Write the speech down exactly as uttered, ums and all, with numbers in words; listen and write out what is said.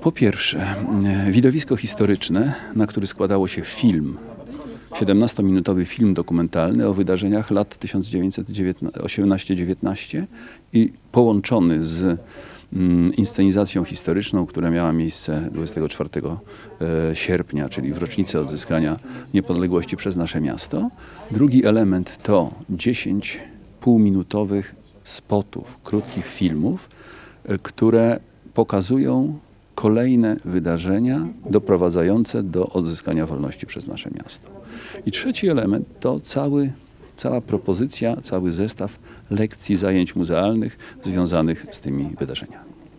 Po pierwsze, widowisko historyczne, na który składało się film, siedemnastominutowy film dokumentalny o wydarzeniach lat tysiąc dziewięćset osiemnaście dziewiętnaście i połączony z mm, inscenizacją historyczną, która miała miejsce dwudziestego czwartego sierpnia, czyli w rocznicę odzyskania niepodległości przez nasze miasto. Drugi element to dziesięć półminutowych spotów, krótkich filmów, które pokazują kolejne wydarzenia doprowadzające do odzyskania wolności przez nasze miasto. I trzeci element to cały, cała propozycja, cały zestaw lekcji, zajęć muzealnych związanych z tymi wydarzeniami.